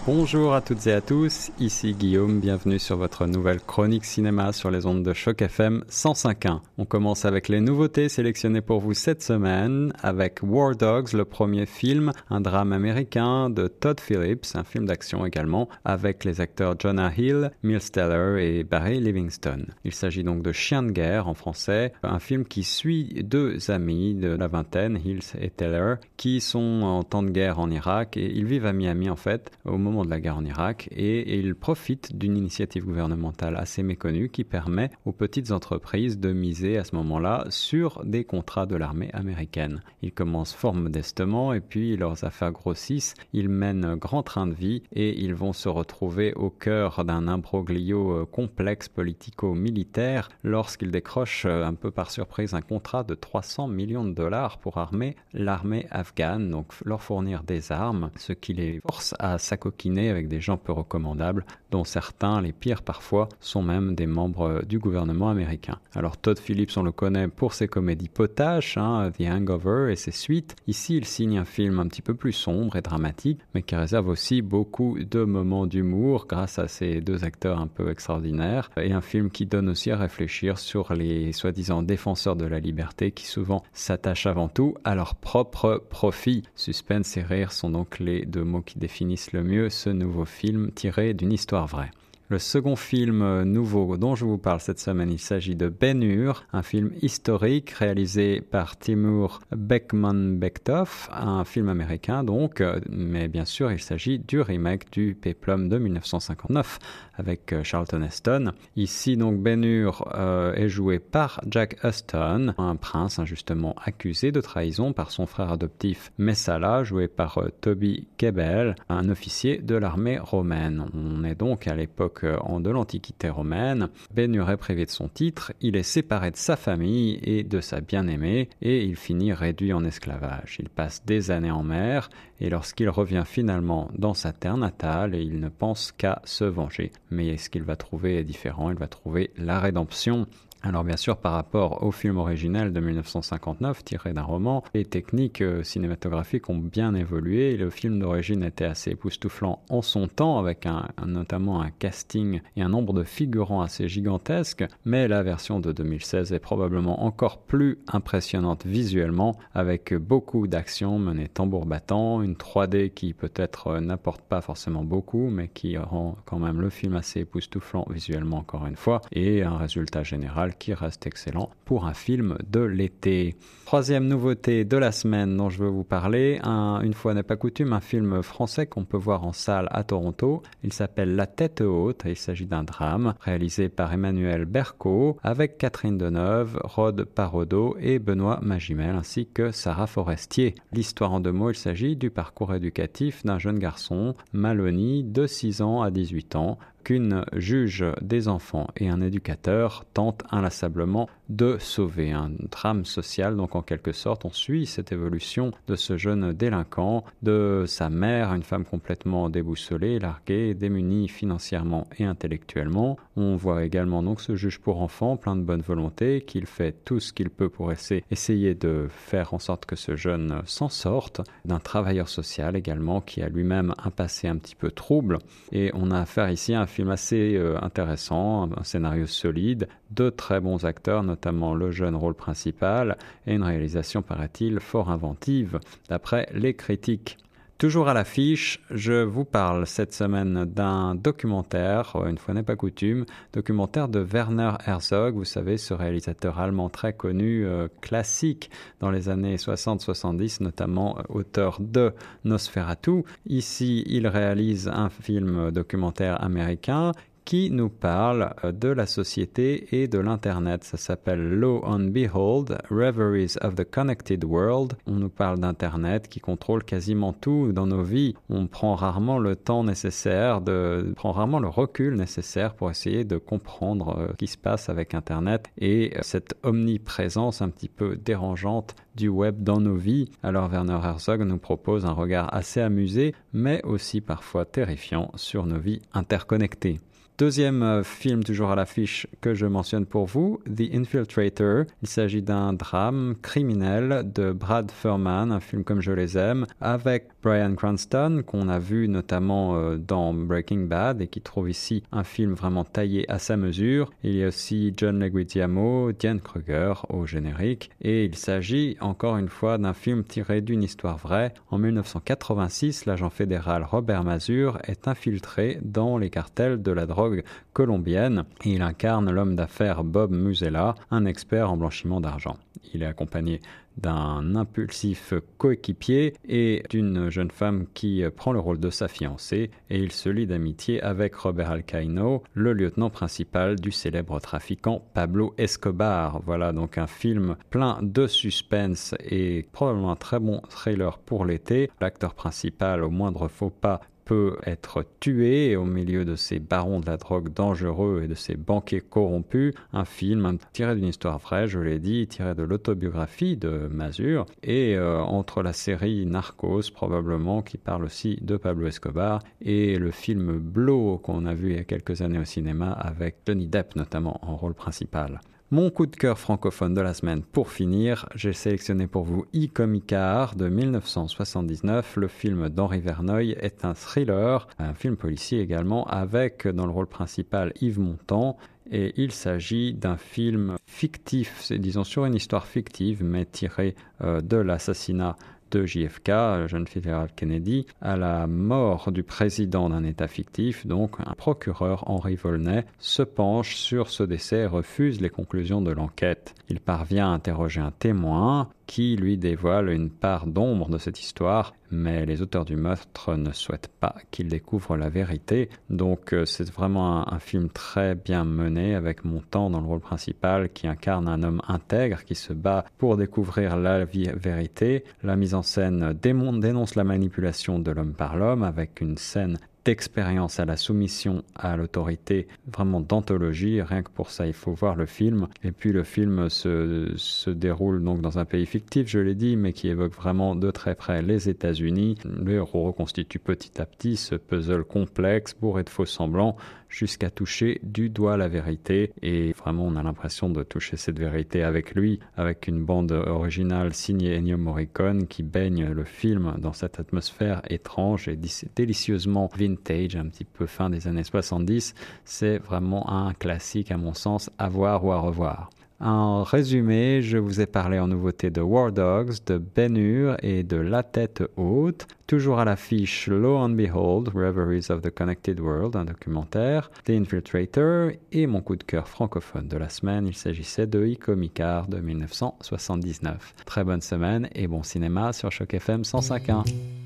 Bonjour à toutes et à tous, ici Guillaume, bienvenue sur votre nouvelle chronique cinéma sur les ondes de Choc FM 105.1. On commence avec les nouveautés sélectionnées pour vous cette semaine avec War Dogs, le premier film, un drame américain de Todd Phillips, un film d'action également, avec les acteurs Jonah Hill, Miles Teller et Barry Livingston. Il s'agit donc de Chien de guerre en français, un film qui suit deux amis de la vingtaine, Hill et Teller, qui sont en temps de guerre en Irak et ils vivent à Miami en fait, au moment de la guerre en Irak et ils profitent d'une initiative gouvernementale assez méconnue qui permet aux petites entreprises de miser à ce moment-là sur des contrats de l'armée américaine. Ils commencent fort modestement et puis leurs affaires grossissent, ils mènent grand train de vie et ils vont se retrouver au cœur d'un imbroglio complexe politico-militaire lorsqu'ils décrochent un peu par surprise un contrat de 300 millions de dollars pour armer l'armée afghane, donc leur fournir des armes, ce qui les force à s'acoquiner avec des gens peu recommandables, dont certains, les pires parfois, sont même des membres du gouvernement américain. Alors Todd Phillips, on le connaît pour ses comédies potaches, The Hangover et ses suites. Ici, il signe un film un petit peu plus sombre et dramatique, mais qui réserve aussi beaucoup de moments d'humour grâce à ces deux acteurs un peu extraordinaires, et un film qui donne aussi à réfléchir sur les soi-disant défenseurs de la liberté qui souvent s'attachent avant tout à leur propre profit. Suspense et rire sont donc les deux mots qui définissent le mieux ce nouveau film tiré d'une histoire vraie. Le second film nouveau dont je vous parle cette semaine, il s'agit de Ben-Hur, un film historique réalisé par Timur Bekmambetov, un film américain donc, mais bien sûr il s'agit du remake du Péplum de 1959 avec Charlton Heston. Ici donc Ben-Hur est joué par Jack Huston, un prince injustement accusé de trahison par son frère adoptif Messala, joué par Toby Kebbell, un officier de l'armée romaine. On est donc à l'époque de l'Antiquité romaine. Ben-Hur est privé de son titre, il est séparé de sa famille et de sa bien-aimée et il finit réduit en esclavage. Il passe des années en mer et lorsqu'il revient finalement dans sa terre natale, il ne pense qu'à se venger. Mais ce qu'il va trouver est différent, il va trouver la rédemption. Alors bien sûr, par rapport au film original de 1959, tiré d'un roman, les techniques cinématographiques ont bien évolué. Le film d'origine était assez époustouflant en son temps, avec notamment un casting et un nombre de figurants assez gigantesques, mais la version de 2016 est probablement encore plus impressionnante visuellement, avec beaucoup d'actions menées tambour battant, une 3D qui peut-être n'apporte pas forcément beaucoup, mais qui rend quand même le film assez époustouflant visuellement encore une fois, et un résultat général qui reste excellent pour un film de l'été. Troisième nouveauté de la semaine dont je veux vous parler, une fois n'est pas coutume, un film français qu'on peut voir en salle à Toronto. Il s'appelle La Tête Haute et il s'agit d'un drame réalisé par Emmanuel Berco avec Catherine Deneuve, Rod Parodo et Benoît Magimel ainsi que Sarah Forestier. L'histoire en deux mots, il s'agit du parcours éducatif d'un jeune garçon, Maloney, de 6 ans à 18 ans, qu'une juge des enfants et un éducateur tentent inlassablement de sauver. Un drame social, donc en quelque sorte, on suit cette évolution de ce jeune délinquant, de sa mère, une femme complètement déboussolée, larguée, démunie financièrement et intellectuellement. On voit également donc ce juge pour enfants, plein de bonne volonté, qu'il fait tout ce qu'il peut pour essayer de faire en sorte que ce jeune s'en sorte, d'un travailleur social également qui a lui-même un passé un petit peu trouble. Et on a affaire ici à un film assez intéressant, un scénario solide, de très bons acteurs, notamment le jeune rôle principal, et une réalisation, paraît-il, fort inventive, d'après les critiques. Toujours à l'affiche, je vous parle cette semaine d'un documentaire, une fois n'est pas coutume, documentaire de Werner Herzog, vous savez, ce réalisateur allemand très connu, classique dans les années 60-70, notamment auteur de Nosferatu. Ici, il réalise un film documentaire américain qui nous parle de la société et de l'Internet. Ça s'appelle Lo and Behold, Reveries of the Connected World. On nous parle d'Internet qui contrôle quasiment tout dans nos vies. On prend rarement le temps nécessaire, prend rarement le recul nécessaire pour essayer de comprendre ce qui se passe avec Internet et cette omniprésence un petit peu dérangeante du web dans nos vies. Alors Werner Herzog nous propose un regard assez amusé, mais aussi parfois terrifiant sur nos vies interconnectées. Deuxième film toujours à l'affiche que je mentionne pour vous, The Infiltrator. Il s'agit d'un drame criminel de Brad Furman, un film comme je les aime, avec Bryan Cranston, qu'on a vu notamment dans Breaking Bad et qui trouve ici un film vraiment taillé à sa mesure. Il y a aussi John Leguizamo, Diane Kruger au générique et il s'agit encore une fois d'un film tiré d'une histoire vraie. En 1986, l'agent fédéral Robert Mazur est infiltré dans les cartels de la drogue colombienne et il incarne l'homme d'affaires Bob Musella, un expert en blanchiment d'argent. Il est accompagné d'un impulsif coéquipier et d'une jeune femme qui prend le rôle de sa fiancée et il se lie d'amitié avec Robert Alcaino, le lieutenant principal du célèbre trafiquant Pablo Escobar. Voilà donc un film plein de suspense et probablement un très bon thriller pour l'été. L'acteur principal, au moindre faux pas, peut être tué au milieu de ces barons de la drogue dangereux et de ces banquiers corrompus. Un film tiré d'une histoire vraie, je l'ai dit, tiré de l'autobiographie de Mazur et entre la série Narcos probablement qui parle aussi de Pablo Escobar et le film Blow qu'on a vu il y a quelques années au cinéma avec Johnny Depp notamment en rôle principal. Mon coup de cœur francophone de la semaine pour finir, j'ai sélectionné pour vous Icomicard de 1979. Le film d'Henri Verneuil est un thriller, un film policier également, avec dans le rôle principal Yves Montand. Et il s'agit d'un film fictif, disons sur une histoire fictive, mais tiré de l'assassinat de JFK, jeune fédéral Kennedy, à la mort du président d'un État fictif. Donc un procureur, Henri Volney, se penche sur ce décès et refuse les conclusions de l'enquête. Il parvient à interroger un témoin qui lui dévoile une part d'ombre de cette histoire, mais les auteurs du meurtre ne souhaitent pas qu'il découvre la vérité. Donc c'est vraiment un film très bien mené avec Montand dans le rôle principal qui incarne un homme intègre qui se bat pour découvrir la vérité. La mise en scène dénonce la manipulation de l'homme par l'homme avec une scène d'expérience à la soumission à l'autorité, vraiment d'anthologie. Rien que pour ça, il faut voir le film. Et puis le film se déroule donc dans un pays fictif, je l'ai dit, mais qui évoque vraiment de très près les États-Unis. Le héros reconstitue petit à petit ce puzzle complexe, bourré de faux semblants, jusqu'à toucher du doigt la vérité. Et vraiment, on a l'impression de toucher cette vérité avec lui, avec une bande originale signée Ennio Morricone qui baigne le film dans cette atmosphère étrange et délicieusement vintage, un petit peu fin des années 70. C'est vraiment un classique à mon sens à voir ou à revoir. En résumé, je vous ai parlé en nouveauté de War Dogs, de Ben-Hur et de La Tête Haute. Toujours à l'affiche Lo and Behold, Reveries of the Connected World, un documentaire, The Infiltrator et mon coup de cœur francophone de la semaine, il s'agissait de Icomicard de 1979. Très bonne semaine et bon cinéma sur Choc FM 105.1.